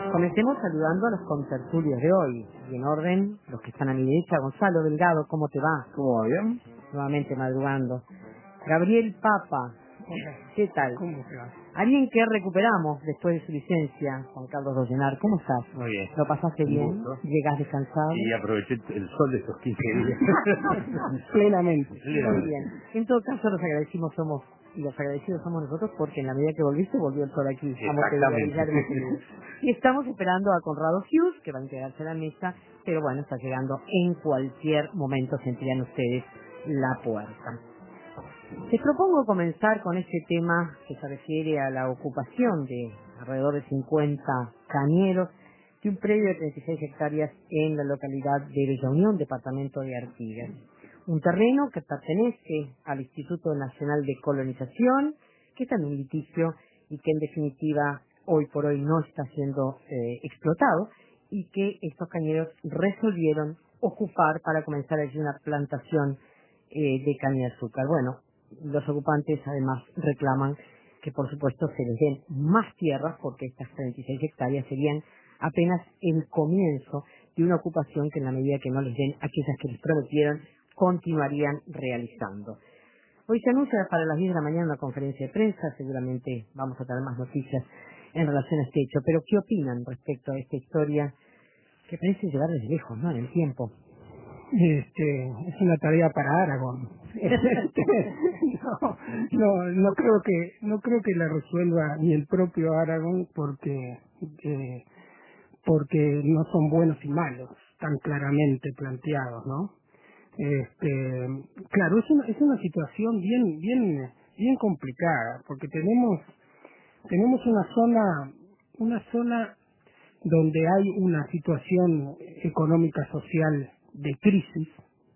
Comencemos saludando a los contertulios de hoy. Y en orden, los que están a mi derecha, Gonzalo Delgado, ¿cómo te va? ¿Cómo va? ¿Bien? Nuevamente madrugando. Gabriel Papa, ¿qué tal? ¿Cómo se va? Alguien que recuperamos después de su licencia, Juan Carlos Rollenar, ¿cómo estás? Muy bien. ¿Lo pasaste Un bien? gusto. ¿Llegas descansado? Y aproveché el sol de estos 15 días. Plenamente. Muy Plenamente. bien. En todo caso, los agradecidos somos nosotros porque en la medida que volviste, volvió el sol aquí. Exactamente. Y estamos esperando a Conrado Hughes, que va a integrarse a la mesa, pero bueno, está llegando en cualquier momento, sentirían ustedes la puerta. Les propongo comenzar con este tema que se refiere a la ocupación de alrededor de 50 cañeros de un predio de 36 hectáreas en la localidad de Bella Unión, departamento de Artigas. Un terreno que pertenece al Instituto Nacional de Colonización, que está en un litigio y que en definitiva hoy por hoy no está siendo explotado, y que estos cañeros resolvieron ocupar para comenzar allí una plantación de caña de azúcar. Bueno, los ocupantes además reclaman que por supuesto se les den más tierras porque estas 36 hectáreas serían apenas el comienzo de una ocupación que en la medida que no les den aquellas que les prometieron continuarían realizando. Hoy se anuncia para las 10 de la mañana una conferencia de prensa, seguramente vamos a tener más noticias en relación a este hecho, pero ¿qué opinan respecto a esta historia que parece llegar desde lejos, ¿no? En el tiempo. Es una tarea para Aragón. No creo que la resuelva ni el propio Aragón porque no son buenos y malos tan claramente planteados, ¿no? Claro, es una situación bien complicada porque tenemos una zona donde hay una situación económica social de crisis,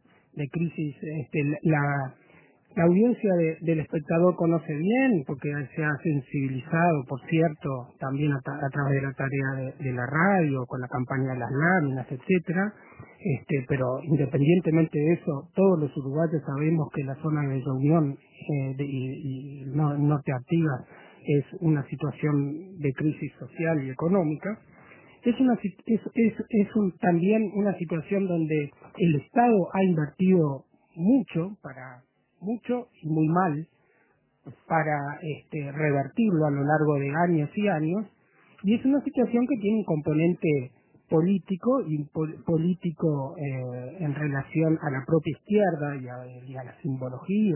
la audiencia del espectador conoce bien, porque se ha sensibilizado, por cierto, también a través de la tarea de la radio, con la campaña de las láminas, etcétera. Pero independientemente de eso, todos los uruguayos sabemos que la zona de Bella Unión y Norte Artigas es una situación de crisis social y económica. También una situación donde el Estado ha invertido mucho y muy mal para revertirlo a lo largo de años y años, y es una situación que tiene un componente político en relación a la propia izquierda y a la simbología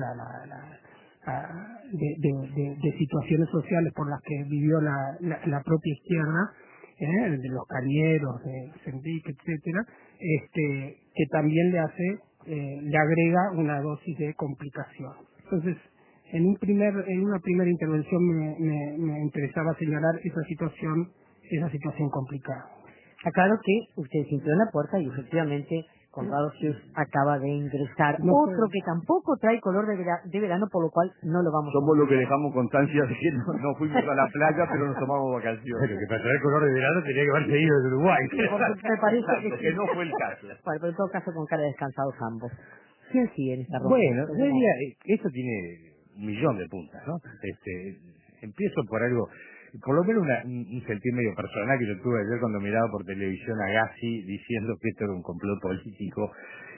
de situaciones sociales por las que vivió la propia izquierda, de los cañeros, de Sendic, etcétera, que también le agrega una dosis de complicación. Entonces, en una primera intervención me interesaba señalar esa situación complicada. Aclaro que usted sintió en la puerta y efectivamente Conrado Hughes acaba de ingresar. Otro que tampoco trae color de verano, por lo cual no lo vamos a... Somos los que dejamos constancia de que no fuimos a la playa, pero nos tomamos vacaciones. Pero que para traer color de verano tenía que haber seguido desde Uruguay. Sí, porque me parece Exacto, que no fue el caso. Bueno, pero en todo caso con cara de descansados ambos. ¿Quién sigue en esta ronda? Bueno, yo diría, esto tiene un millón de puntas, ¿no? Empiezo por algo, por lo menos un sentir medio personal que yo tuve ayer cuando miraba por televisión a Gassi diciendo que esto era un complot político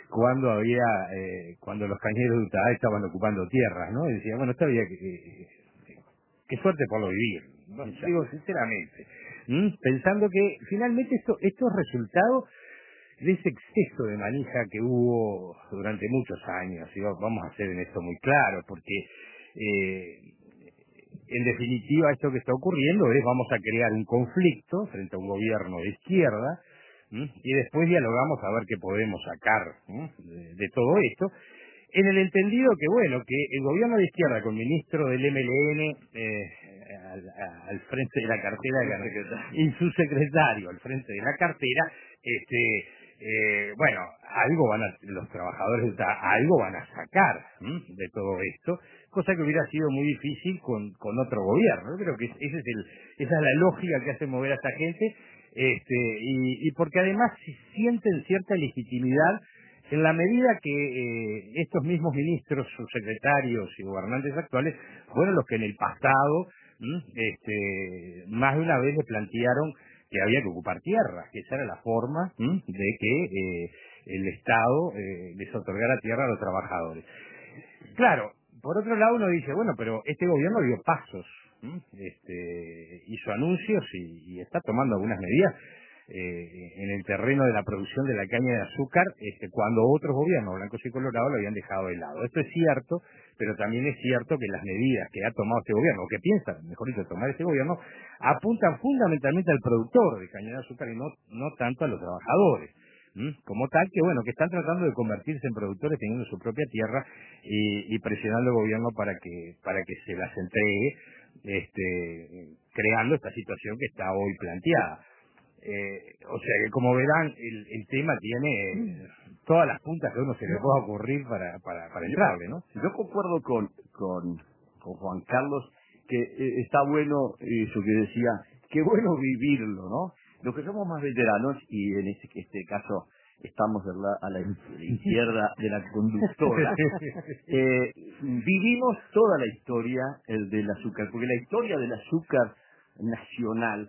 cuando los cañeros de Utah estaban ocupando tierras, ¿no? Y decía, bueno, esto había qué suerte por lo vivir, ¿no? Digo sinceramente, pensando que finalmente esto es resultado de ese exceso de manija que hubo durante muchos años, y vamos a ser en esto muy claros, porque en definitiva esto que está ocurriendo es vamos a crear un conflicto frente a un gobierno de izquierda, y después dialogamos a ver qué podemos sacar de todo esto, en el entendido que bueno, que el gobierno de izquierda con el ministro del MLN al frente de la cartera y su secretario al frente de la cartera, bueno, los trabajadores algo van a sacar de todo esto, cosa que hubiera sido muy difícil con otro gobierno. Yo creo que esa es la lógica que hace mover a esta gente, y porque además sienten cierta legitimidad en la medida que estos mismos ministros, subsecretarios y gobernantes actuales fueron los que en el pasado más de una vez le plantearon que había que ocupar tierras, que esa era la forma de que el Estado les otorgara tierra a los trabajadores. Claro, por otro lado uno dice, bueno, pero este gobierno dio pasos, hizo anuncios y está tomando algunas medidas en el terreno de la producción de la caña de azúcar, cuando otros gobiernos blancos y colorados lo habían dejado de lado. Esto es cierto, pero también es cierto que las medidas que ha tomado este gobierno, o que piensa, mejor dicho, tomar este gobierno, apuntan fundamentalmente al productor de caña de azúcar y no tanto a los trabajadores. Como tal, que bueno, que están tratando de convertirse en productores teniendo su propia tierra y presionando al gobierno para que se las entregue, creando esta situación que está hoy planteada. O sea que, como verán, el tema tiene todas las puntas que a uno se le pueda ocurrir para entrarle, ¿no? Yo concuerdo con Juan Carlos que está bueno eso que decía, qué bueno vivirlo, ¿no? Los que somos más veteranos, y en este caso estamos a la izquierda de la conductora, vivimos toda la historia del azúcar, porque la historia del azúcar nacional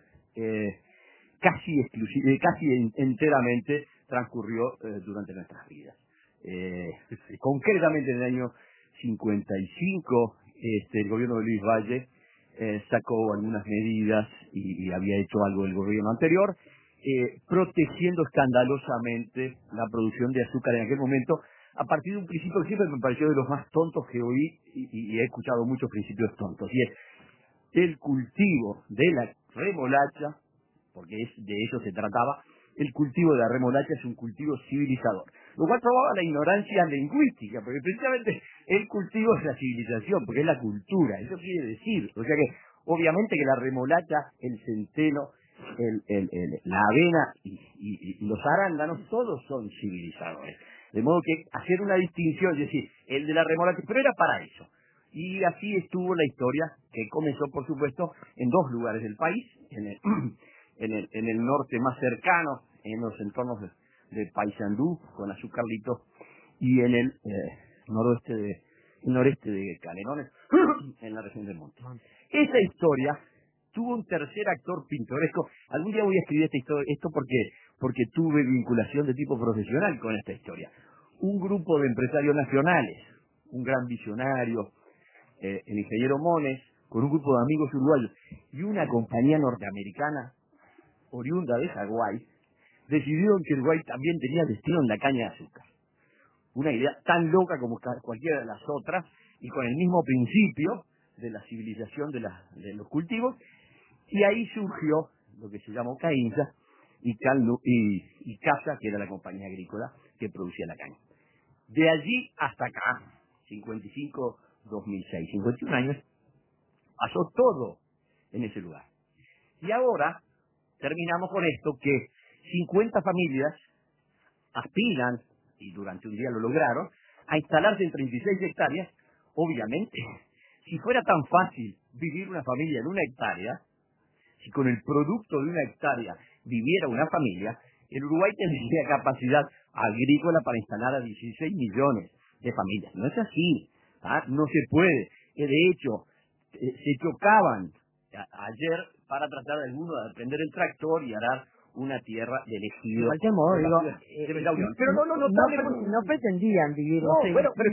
casi enteramente transcurrió durante nuestras vidas. Concretamente en el año 55, el gobierno de Luis Valle sacó algunas medidas y había hecho algo el gobierno anterior, protegiendo escandalosamente la producción de azúcar en aquel momento, a partir de un principio que siempre me pareció de los más tontos que oí, y he escuchado muchos principios tontos, y es el cultivo de la remolacha, porque de eso se trataba. El cultivo de la remolacha es un cultivo civilizador, lo cual probaba la ignorancia lingüística, porque precisamente el cultivo es la civilización, porque es la cultura, eso quiere decir, o sea que obviamente que la remolacha, el centeno, la avena y los arándanos, todos son civilizadores, de modo que hacer una distinción, es decir, el de la remolacha, pero era para eso. Y así estuvo la historia, que comenzó, por supuesto, en dos lugares del país, en el norte más cercano, en los entornos de Paysandú, con Azucarlito, y en el noreste de Canelones, en la región del Monte. Esa historia tuvo un tercer actor pintoresco. Algún día voy a escribir esto porque tuve vinculación de tipo profesional con esta historia. Un grupo de empresarios nacionales, un gran visionario, el ingeniero Mones, con un grupo de amigos uruguayos y una compañía norteamericana oriunda de Hawái, decidieron que Uruguay también tenía destino en la caña de azúcar. Una idea tan loca como cualquiera de las otras, y con el mismo principio de la civilización de los cultivos, y ahí surgió lo que se llamó CAINSA y CASA, que era la compañía agrícola que producía la caña. De allí hasta acá, 55, 2006, 51 años, pasó todo en ese lugar. Y ahora terminamos con esto, que 50 familias aspiran, y durante un día lo lograron, a instalarse en 36 hectáreas. Obviamente, si fuera tan fácil vivir una familia en una hectárea, si con el producto de una hectárea viviera una familia, el Uruguay tendría capacidad agrícola para instalar a 16 millones de familias. No es así, no se puede. De hecho, se chocaban ayer para tratar de alguno de prender el tractor y arar una tierra de ejido. De cualquier modo, digo, pero no pretendían vivir. No, bueno, pero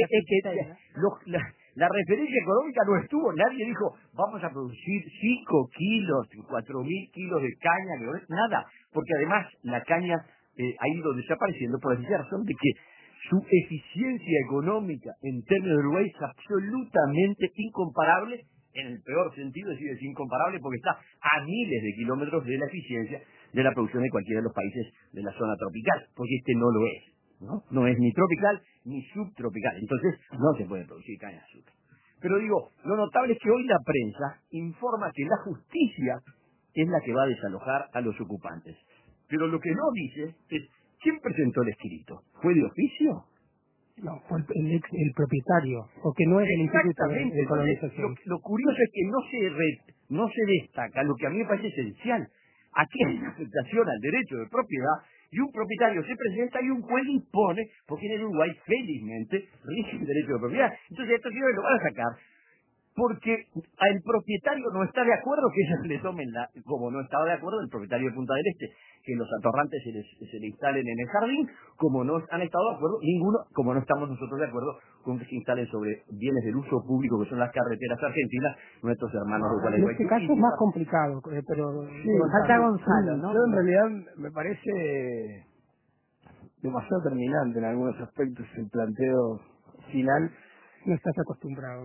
la referencia económica no estuvo. Nadie dijo, vamos a producir 5 kilos, 4.000 kilos de caña, nada. Porque además la caña ha ido desapareciendo por la sencilla razón de que su eficiencia económica en términos de Uruguay es absolutamente incomparable, en el peor sentido, es incomparable porque está a miles de kilómetros de la eficiencia de la producción de cualquiera de los países de la zona tropical, porque este no lo es, ¿no? No es ni tropical ni subtropical, entonces no se puede producir caña de azúcar. Pero digo, lo notable es que hoy la prensa informa que la justicia es la que va a desalojar a los ocupantes. Pero lo que no dice es, ¿quién presentó el escrito? ¿Fue de oficio? No, fue el propietario, porque no es el Instituto de Colonización. Lo curioso es que no se destaca lo que a mí me parece esencial. Aquí hay una afectación al derecho de propiedad y un propietario se presenta y un juez impone, porque en el Uruguay felizmente rige el derecho de propiedad. Entonces estos señores lo van a sacar porque el propietario no está de acuerdo que ellos le tomen como no estaba de acuerdo el propietario de Punta del Este, que los atorrantes se le instalen en el jardín, como no han estado de acuerdo ninguno, como no estamos nosotros de acuerdo con que se instalen sobre bienes del uso público, que son las carreteras argentinas, nuestros hermanos de Gualeguaychú. En este caso es más complicado, pero sí, falta Gonzalo, ¿no? Yo en realidad me parece demasiado terminante en algunos aspectos el planteo final. No estás acostumbrado.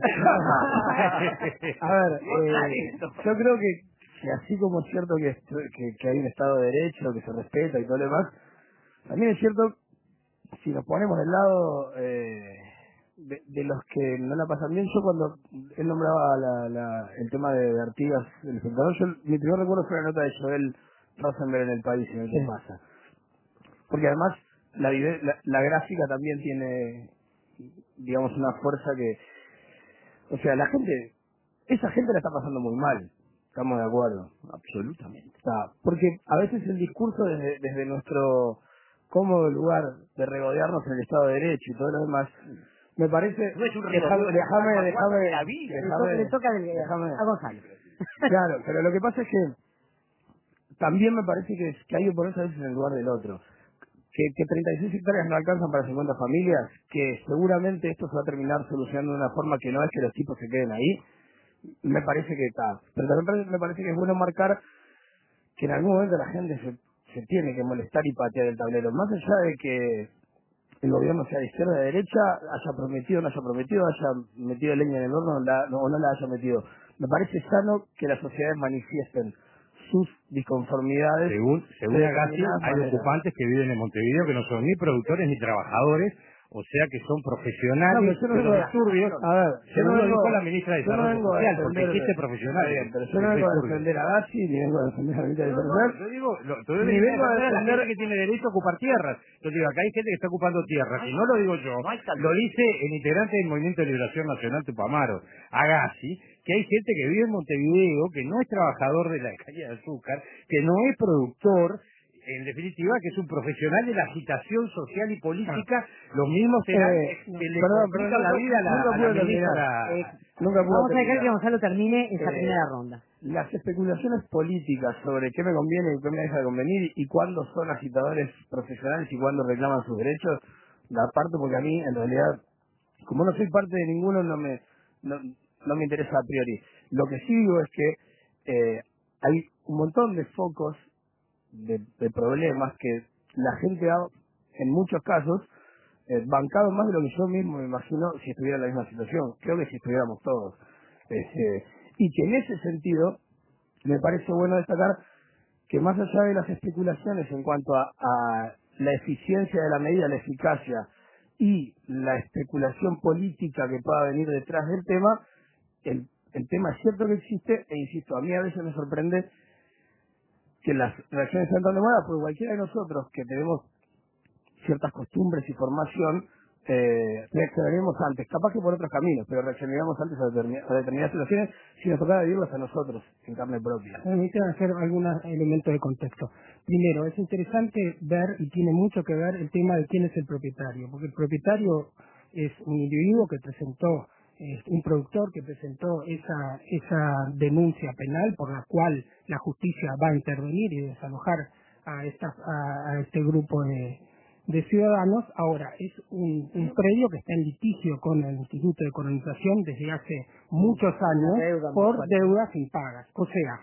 A ver, yo creo que así como es cierto que hay un Estado de Derecho, que se respeta y todo lo demás, también es cierto, si nos ponemos del lado de los que no la pasan bien, yo cuando él nombraba el tema de Artigas, el espectador, mi primer recuerdo fue la nota de Joel Rosenberg en El País, en el que pasa. Porque además la gráfica también tiene, digamos, una fuerza que, o sea, esa gente la está pasando muy mal, estamos de acuerdo. Absolutamente. Porque a veces el discurso desde nuestro cómodo lugar de regodearnos en el Estado de Derecho y todo lo demás, me parece... No es un déjame le toca a Gonzalo. Claro, pero lo que pasa es que también me parece que hay que ponerse a veces en el lugar del otro. Que 36 hectáreas no alcanzan para 50 familias, que seguramente esto se va a terminar solucionando de una forma que no es que los tipos se queden ahí, me parece que está. Pero también me parece que es bueno marcar que en algún momento la gente se tiene que molestar y patear el tablero. Más allá de que el gobierno sea de izquierda o de derecha, haya prometido o no haya prometido, haya metido leña en el horno o no la haya metido. Me parece sano que las sociedades manifiesten sus disconformidades. Según Agassi, hay ocupantes que viven en Montevideo que no son ni productores ni trabajadores, o sea que son profesionales de los disturbios. A ver, según lo dijo la ministra de Desarrollo Social, porque existe profesionales. Pero yo no vengo a defender a Agassi, ni vengo a defender a la ministra de Desarrollo Social. Yo digo, ni vengo a defender a la gente que tiene derecho a ocupar tierras. Yo digo, acá hay gente que está ocupando tierras, y no lo digo yo, lo dice el integrante del Movimiento de Liberación Nacional Tupamaro, Agassi, que hay gente que vive en Montevideo, que no es trabajador de la caña de azúcar, que no es productor, en definitiva, que es un profesional de la agitación social y política, los mismos serán que le complican la vida a la ministra. Vamos a dejar que Gonzalo termine esa primera ronda. Las especulaciones políticas sobre qué me conviene y qué me deja de convenir y cuándo son agitadores profesionales y cuándo reclaman sus derechos, la parto porque a mí, en realidad, como no soy parte de ninguno, no me interesa a priori. Lo que sí digo es que hay un montón de focos de problemas que la gente ha, en muchos casos, bancado más de lo que yo mismo me imagino si estuviera en la misma situación. Creo que si estuviéramos todos. Y que en ese sentido, me parece bueno destacar que más allá de las especulaciones en cuanto a la eficiencia de la medida, la eficacia y la especulación política que pueda venir detrás del tema, el tema es cierto que existe, e insisto, a mí a veces me sorprende que las reacciones sean tan demoradas, porque cualquiera de nosotros que tenemos ciertas costumbres y formación, reaccionaríamos antes, capaz que por otros caminos, pero reaccionaríamos antes a determinadas situaciones si nos tocara vivirlas a nosotros, en carne propia. Permítame hacer algunos elementos de contexto. Primero, es interesante ver, y tiene mucho que ver, el tema de quién es el propietario, porque el propietario es un individuo que presentó, un productor que presentó esa denuncia penal por la cual la justicia va a intervenir y desalojar a este grupo de ciudadanos. Ahora, es un predio que está en litigio con el Instituto de Colonización desde hace muchos años por deudas impagas. O sea,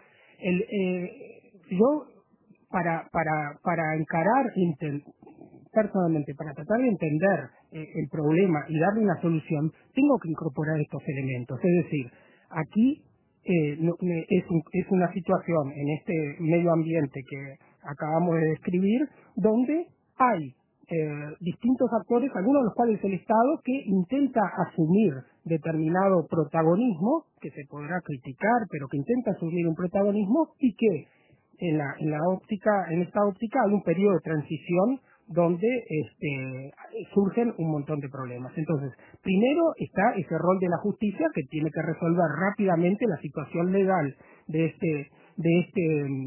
yo para encarar personalmente, para tratar de entender el problema y darle una solución, tengo que incorporar estos elementos. Es decir, aquí es una situación en este medio ambiente que acabamos de describir, donde hay distintos actores, algunos de los cuales es el Estado, que intenta asumir determinado protagonismo, que se podrá criticar, pero que intenta asumir un protagonismo, y que en esta óptica hay un periodo de transición donde surgen un montón de problemas. Entonces, primero está ese rol de la justicia, que tiene que resolver rápidamente la situación legal de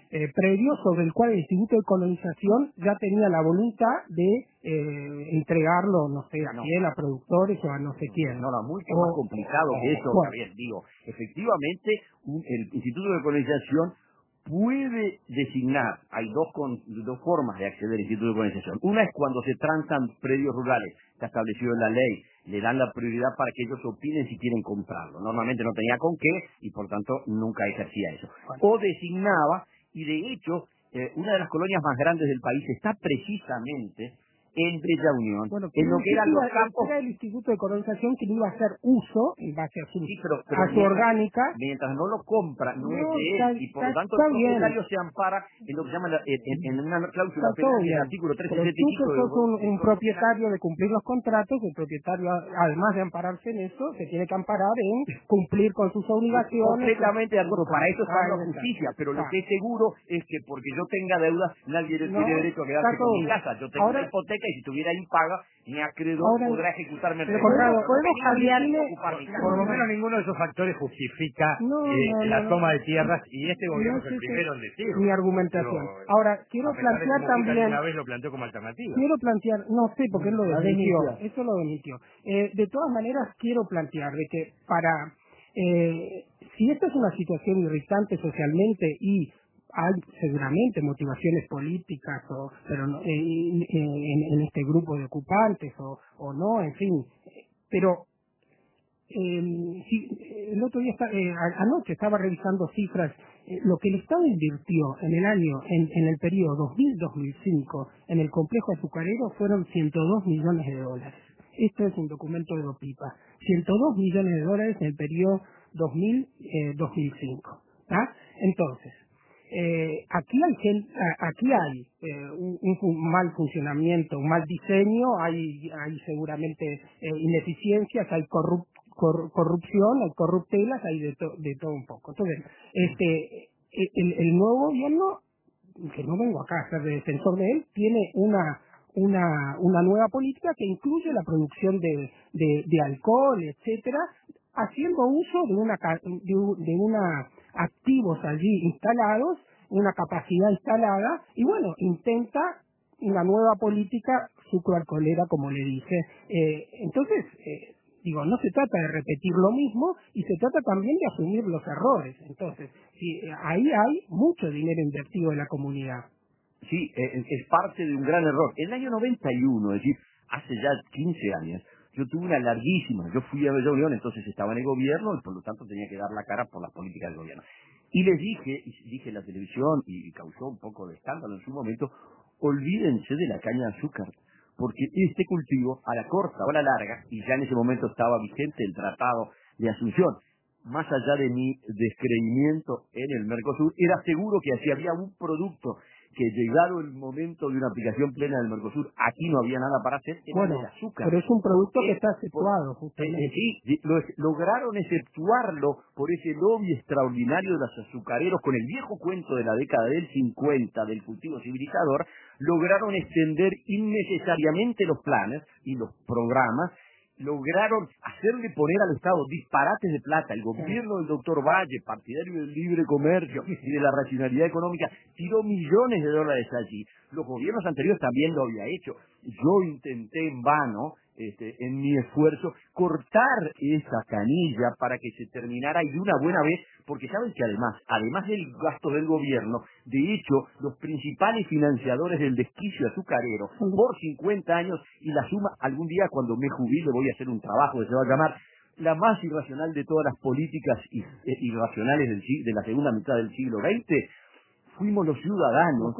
previo sobre el cual el Instituto de Colonización ya tenía la voluntad de entregarlo, no sé, a quién, a productores o a no sé quién. No, mucho más complicado que eso, bueno. Javier. Digo, efectivamente, el Instituto de Colonización puede designar, hay dos formas de acceder al Instituto de Colonización. Una es cuando se transan predios rurales, está establecido en la ley, le dan la prioridad para que ellos opinen si quieren comprarlo. Normalmente no tenía con qué y por tanto nunca ejercía eso. O designaba, y de hecho, una de las colonias más grandes del país está precisamente en Bella Unión, en lo que eran los campos. Era el Instituto de Colonización que iba a hacer uso, en base a su, pero a su orgánica. Mientras no lo compra, no es de él, y por lo tanto el propietario se ampara en lo que se llama en una cláusula penal del artículo 375. Pero tú que sos un propietario de cumplir los contratos, el propietario, además de ampararse en eso, se tiene que amparar en cumplir con sus obligaciones. Completamente de acuerdo, para eso está la justicia, pero lo que es seguro es que porque yo tenga deudas, nadie tiene derecho a quedarse con mi casa. Yo tengo una hipoteca y si tuviera impaga, mi acreedor podrá ejecutarme el Podemos cambiar. Por lo menos ninguno de esos factores justifica la toma de tierras, y este gobierno es el primero en decirlo. Mi argumentación. Ahora, quiero plantear también. Una vez lo planteó como alternativa. Quiero plantear, no sé, porque él lo desmintió. Eso lo desmintió. De todas maneras, quiero plantear de que si esta es una situación irritante socialmente y hay seguramente motivaciones políticas pero no, en este grupo de ocupantes o no, en fin, pero el otro día anoche estaba revisando cifras. Lo que el Estado invirtió en el periodo 2000-2005 en el complejo azucarero fueron 102 millones de dólares. Esto es un documento de OPIPA. 102 millones de dólares en el periodo 2000-2005. Entonces, aquí hay un mal funcionamiento, un mal diseño, hay seguramente ineficiencias, hay corrupción, hay corruptelas, hay de todo un poco. Entonces, el nuevo gobierno, que no vengo acá a ser de defensor de él, tiene una nueva política que incluye la producción de alcohol, etcétera, haciendo uso de una activos allí instalados, una capacidad instalada, y bueno, intenta una nueva política sucroalcoholera, como le dije. Entonces, no se trata de repetir lo mismo, y se trata también de asumir los errores. Entonces, ahí hay mucho dinero invertido en la comunidad. Sí, es parte de un gran error. En el año 91, es decir, hace ya 15 años, yo tuve una larguísima, yo fui a Bella Unión, entonces estaba en el gobierno y por lo tanto tenía que dar la cara por las políticas del gobierno. Y les dije en la televisión, y causó un poco de escándalo en su momento, olvídense de la caña de azúcar, porque este cultivo, a la corta o a la larga, y ya en ese momento estaba vigente el Tratado de Asunción, más allá de mi descreimiento en el Mercosur, era seguro que si había un producto que llegado el momento de una aplicación plena del Mercosur, aquí no había nada para hacer, era el azúcar. Pero es un producto que está exceptuado, justamente. Lograron exceptuarlo por ese lobby extraordinario de los azucareros, con el viejo cuento de la década del 50, del cultivo civilizador, lograron extender innecesariamente los planes y los programas, lograron hacerle poner al Estado disparates de plata. El gobierno del doctor Valle, partidario del libre comercio y de la racionalidad económica, tiró millones de dólares allí. Los gobiernos anteriores también lo había hecho. Yo intenté en vano, en mi esfuerzo, cortar esa canilla para que se terminara y de una buena vez, porque saben que además del gasto del gobierno, de hecho, los principales financiadores del desquicio azucarero por 50 años, y la suma, algún día cuando me jubile voy a hacer un trabajo que se va a llamar la más irracional de todas las políticas irracionales de la segunda mitad del siglo XX, fuimos los ciudadanos,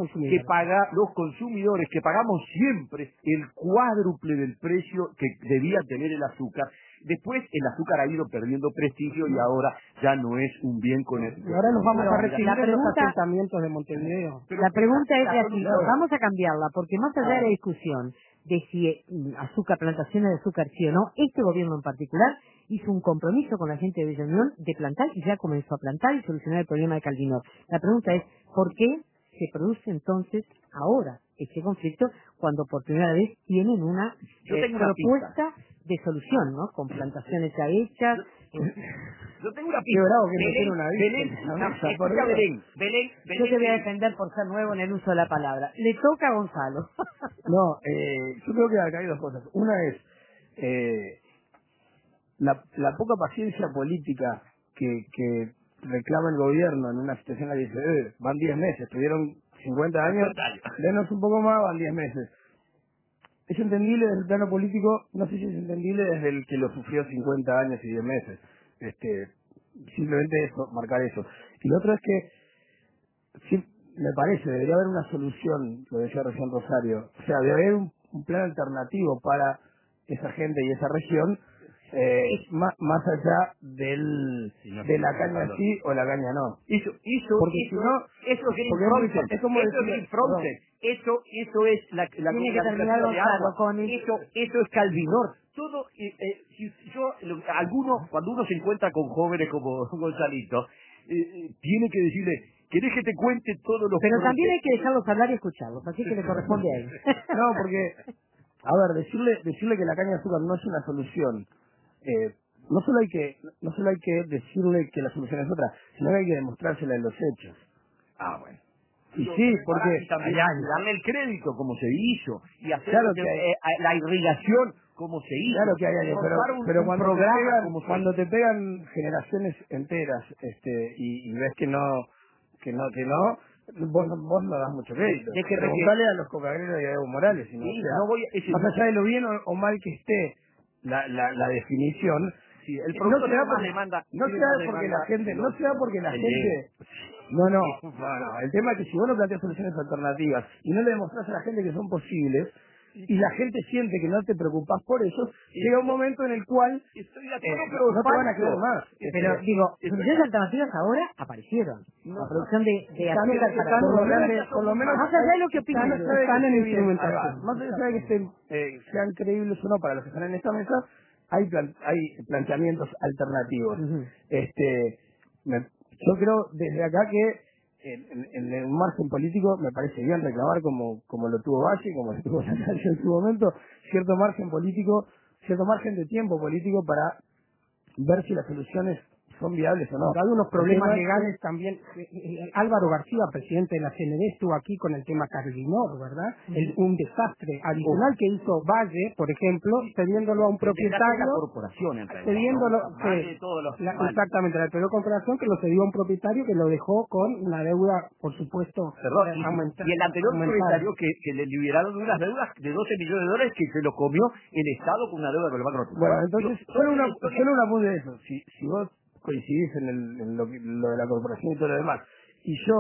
los consumidores, que pagamos siempre el cuádruple del precio que debía tener el azúcar. Después el azúcar ha ido perdiendo prestigio y ahora ya no es un bien con el... Ahora nos vamos a recibir en los asentamientos de Montevideo. La pregunta es de aquí, vamos a cambiarla, porque más allá de la discusión de si plantaciones de azúcar sí o no, este gobierno en particular hizo un compromiso con la gente de Bella Unión de plantar, y ya comenzó a plantar y solucionar el problema de Calvinor. La pregunta es, ¿por qué se produce entonces ahora este conflicto cuando por primera vez tienen una propuesta de solución, ¿no? Con plantaciones ya hechas, Yo tengo una Qué pista. bravo que Belén, tiene una Belén, vista. no, No, escucha, Belén, Yo te voy a defender por ser nuevo en el uso de la palabra. Le toca a Gonzalo. No, yo creo que acá hay dos cosas. Una es la poca paciencia política que reclama el gobierno en una situación en la que dice, van 10 meses, tuvieron 50 años, denos un poco más, van 10 meses. Es entendible desde el plano político, no sé si es entendible desde el que lo sufrió 50 años y 10 meses. Simplemente eso, marcar eso. Y lo otro es que, sí, me parece, debería haber una solución, lo decía recién Rosario, o sea, debe haber un plan alternativo para esa gente y esa región, más allá de la caña sí o la caña no. Porque si no, eso es Green porque Fronten, es como eso es decir, Green Fronten, eso es la Tiene que terminar de Gonzalo agua. con Eso es Calvinor. Todo, cuando uno se encuentra con jóvenes como Gonzalito, tiene que decirle, ¿querés que te cuente todos los Pero frutos? también hay que dejarlos hablar y escucharlos, así que le corresponde a él. no, porque, a ver, decirle que la caña de azúcar no es una solución, no solo hay que decirle que la solución es otra, sino que hay que demostrársela en los hechos. Bueno. Y sí, porque Y también darle el crédito como se hizo y hacer Claro que hay. la irrigación como se hizo. Claro que hay años, pero un cuando programa como se cuando te pegan generaciones enteras, y ves que no, vos no das mucho crédito. Preguntale a los cocagreros y a Evo Morales, Sí, o sea, no voy más allá de lo bien o mal que esté la definición, Sí, el no producto se da tiene más porque demanda. no se tiene da más porque demanda la gente, que no se da porque la el gente no, el tema es que si vos no planteas soluciones alternativas y no le demostrás a la gente que son posibles, y la gente siente que no te preocupás por eso, llega un momento en el cual Estoy de acuerdo, pero no te van a creer más. Pero digo, soluciones alternativas ahora aparecieron. La producción de azúcar para por lo menos más allá de lo que opinan, están en instrumentación. Más allá de que sean creíbles o no para los que están en esta mesa, hay planteamientos alternativos. Yo creo desde acá que en el margen político me parece bien reclamar como lo tuvo Valle, como lo tuvo Santander en su momento, cierto margen político, cierto margen de tiempo político para ver si las soluciones son viables o no. Hay unos problemas El tema legales también. Álvaro García, presidente de la CND, estuvo aquí con el tema Carlinor, ¿verdad? Un desastre adicional que hizo Valle, por ejemplo, cediéndolo a un propietario. La corporación, en realidad, Cediéndolo, ¿no? Más de todos los exactamente, la anterior corporación que lo cedió a un propietario que lo dejó con una deuda, por supuesto, y el anterior propietario que le liberaron de unas deudas de 12 millones de dólares que se lo comió el Estado con una deuda con el Banco Nacional. Bueno, entonces, solo una apunte de eso. Si vos coincidís en lo de la corporación y todo lo demás, y yo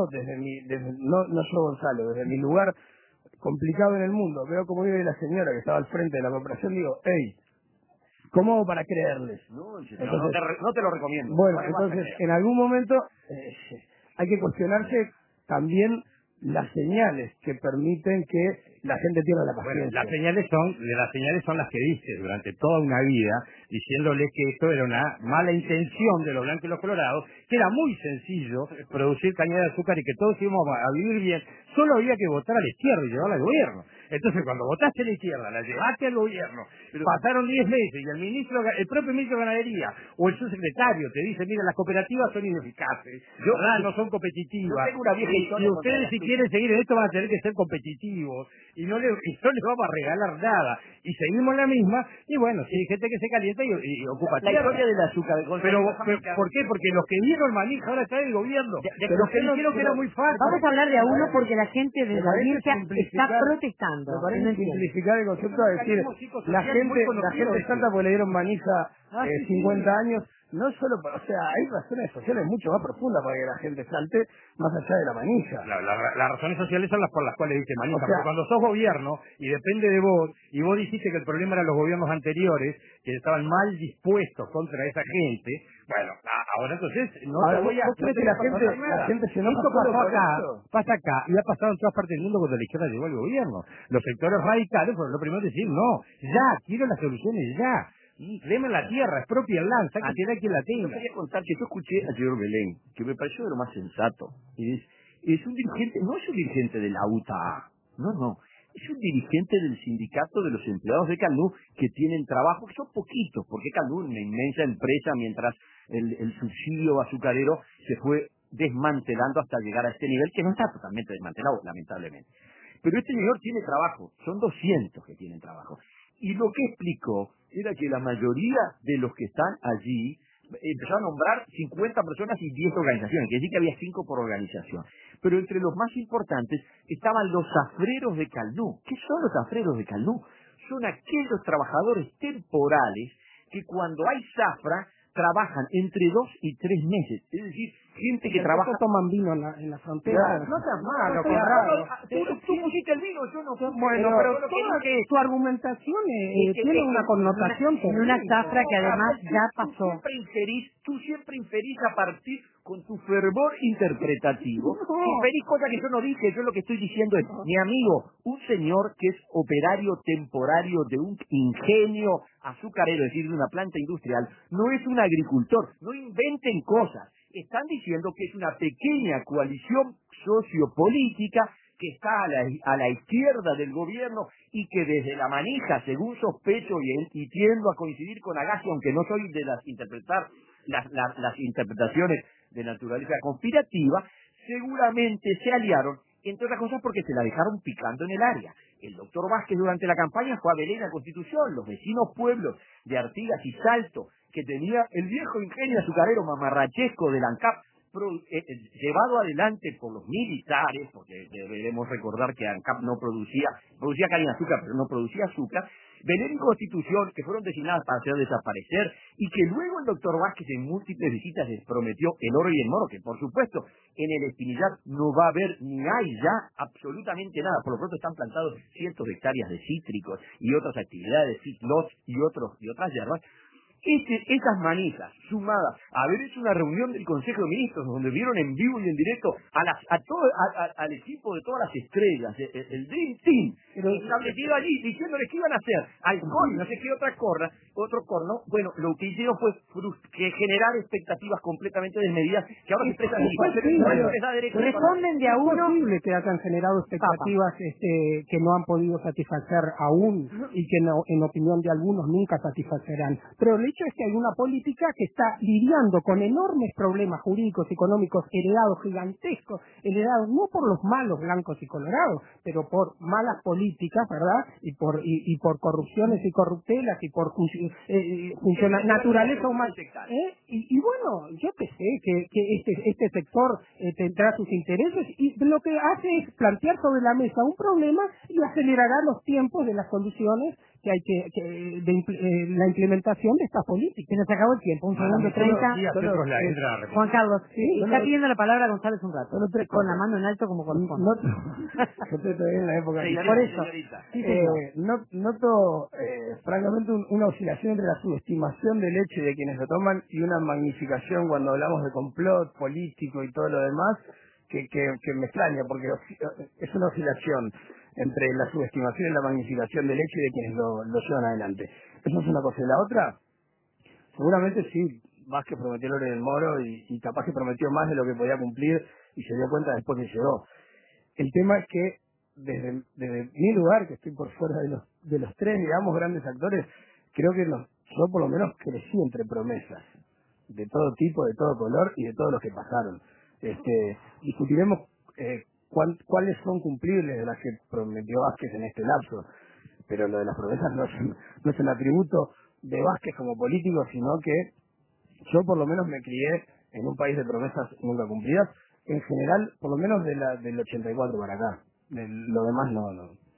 no yo Gonzalo, desde mi lugar complicado en el mundo, veo cómo vive la señora que estaba al frente de la corporación, digo, hey, ¿cómo hago para creerles? Entonces, no te lo recomiendo. Bueno, entonces, en algún momento hay que cuestionarse también las señales que permiten que la gente pierda la paciencia. Bueno, las señales son las que diste durante toda una vida, diciéndole que esto era una mala intención de los blancos y los colorados, que era muy sencillo producir caña de azúcar y que todos íbamos a vivir bien, solo había que votar a la izquierda y llevarla al gobierno. Entonces, cuando votaste a la izquierda, la llevaste al gobierno, pasaron 10 meses y el propio ministro de Ganadería o el subsecretario te dice, mira, las cooperativas son ineficaces, no son competitivas, yo tengo una vieja historia y ustedes si quieren seguir en esto van a tener que ser competitivos y no les vamos a regalar nada y seguimos la misma y bueno, si hay gente que se calienta y ocupa la historia del azúcar. pero ¿por qué? Porque los que dieron manija ahora están en el gobierno, los que dijeron que era muy fácil. Vamos a hablar de a uno porque la gente de la audiencia está protestando. Me parece simplificar el concepto de decir la gente salta porque le dieron manija 50 años, no solo, o sea, hay razones sociales mucho más profundas para que la gente salte más allá de la manija. Las razones sociales son las por las cuales dice manija, O sea, porque cuando sos gobierno y depende de vos, y vos dijiste que el problema eran los gobiernos anteriores, que estaban mal dispuestos contra esa gente, bueno, ahora entonces ¿vos crees que la gente se enoja pasa acá, y ha pasado en todas partes del mundo cuando la izquierda llegó al gobierno. Los sectores radicales fueron los primeros en decir, no, ya, quiero las soluciones ya. Deme la tierra, es propia lanza, que tiene quien la tenga. Yo quería contar que yo escuché al señor Belén, que me pareció de lo más sensato. Es un dirigente, no es un dirigente de la UTA, no, es un dirigente del sindicato de los empleados de Calnú que tienen trabajo, que son poquitos, porque Calnú es una inmensa empresa, mientras el subsidio azucarero se fue desmantelando hasta llegar a este nivel, que no está totalmente desmantelado, lamentablemente. Pero este señor tiene trabajo, son 200 que tienen trabajo. Y lo que explicó era que la mayoría de los que están allí empezó a nombrar 50 personas y 10 organizaciones, quiere decir que había 5 por organización. Pero entre los más importantes estaban los zafreros de Calnú. ¿Qué son los zafreros de Calnú? Son aquellos trabajadores temporales que cuando hay zafra trabajan entre 2 y 3 meses. Es decir, gente que trabaja... toman vino en la frontera. No tan malo, tú pusiste el vino, yo no puse. Bueno, pero tu argumentación tiene una connotación en una zafra que además ya pasó. Tú siempre inferís a partir con tu fervor interpretativo. Inferís cosas que yo no dije. Yo lo que estoy diciendo es, mi amigo, un señor que es operario temporario de un ingenio azucarero, es decir, de una planta industrial, no es un agricultor. No inventen cosas. Están diciendo que es una pequeña coalición sociopolítica que está a la izquierda del gobierno y que desde la manija, según sospecho y tiendo a coincidir con Agassi, aunque no soy de interpretar las interpretaciones de naturaleza conspirativa, seguramente se aliaron, entre otras cosas porque se la dejaron picando en el área. El doctor Vázquez durante la campaña fue a Belén a Constitución, los vecinos pueblos de Artigas y Salto, que tenía el viejo ingenio azucarero mamarrachesco del ANCAP, llevado adelante por los militares, porque deberemos recordar que ANCAP no producía caña de azúcar, pero no producía azúcar. Belén y Constitución, que fueron designadas para hacer desaparecer, y que luego el doctor Vázquez en múltiples visitas les prometió el oro y el moro, que por supuesto en el Espinillar no va a haber ni hay ya absolutamente nada. Por lo pronto están plantados cientos de hectáreas de cítricos y otras actividades, feedlots y otras hierbas. Esas manijas, sumadas a haber hecho una reunión del Consejo de Ministros, donde vieron en vivo y en directo al equipo de todas las estrellas, el Dream Team, establecido allí, diciéndoles que iban a hacer alcohol, no sé qué otro corno, bueno, lo que hicieron fue generar expectativas completamente desmedidas, que ahora se expresan responden de a uno. Es posible que hayan generado expectativas que no han podido satisfacer aún y que en opinión de algunos nunca satisfacerán. Pero el hecho es que hay una política que está lidiando con enormes problemas jurídicos, económicos, gigantescos, heredados no por los malos blancos y colorados, pero por malas políticas, ¿verdad? Y por corrupciones y corruptelas y por naturaleza humana. Y bueno, yo que sé que este sector tendrá sus intereses y lo que hace es plantear sobre la mesa un problema y acelerará los tiempos de las soluciones que hay la implementación de esta política. Se nos acabó el tiempo, un segundo, 30. Juan Carlos, está pidiendo la palabra González un rato, con la mano en alto como corresponde. Yo estoy todavía en la época. Por eso. Noto, francamente, una oscilación entre la subestimación del hecho de quienes lo toman y una magnificación cuando hablamos de complot político y todo lo demás, que me extraña, porque es una oscilación entre la subestimación y la magnificación del hecho y de quienes lo llevan adelante. Eso es una cosa. Y la otra, seguramente sí, Vázquez prometió el oro y el moro y capaz que prometió más de lo que podía cumplir y se dio cuenta después que llegó. El tema es que desde mi lugar, que estoy por fuera de los tres, digamos, grandes actores, creo que yo por lo menos crecí entre promesas de todo tipo, de todo color y de todos los que pasaron. Discutiremos cuáles son cumplibles de las que prometió Vázquez en este lapso, pero lo de las promesas no es un atributo de Vázquez como político, sino que yo por lo menos me crié en un país de promesas nunca cumplidas, en general, por lo menos del 84 para acá. Lo demás no.